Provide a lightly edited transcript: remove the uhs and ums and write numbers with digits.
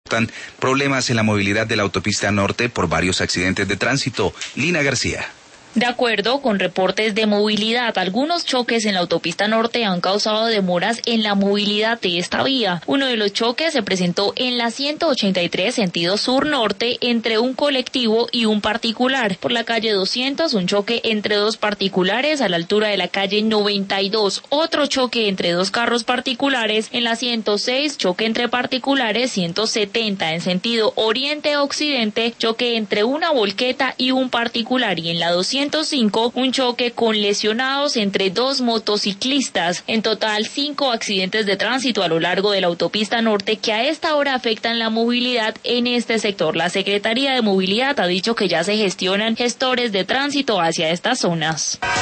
Están problemas en la movilidad de la autopista norte por varios accidentes de tránsito. Lina García. De acuerdo con reportes de movilidad, algunos choques en la autopista norte han causado demoras en la movilidad de esta vía. Uno de los choques se presentó en la 183 sentido sur-norte entre un colectivo y un particular. Por la calle 200, un choque entre dos particulares a la altura de la calle 92. Otro choque entre dos carros particulares en la 106, choque entre particulares 170 en sentido oriente-occidente, choque entre una volqueta y un particular, y en la 205 un choque con lesionados entre dos motociclistas. En total, 5 accidentes de tránsito a lo largo de la autopista norte que a esta hora afectan la movilidad en este sector. La Secretaría de Movilidad ha dicho que ya se gestionan gestores de tránsito hacia estas zonas.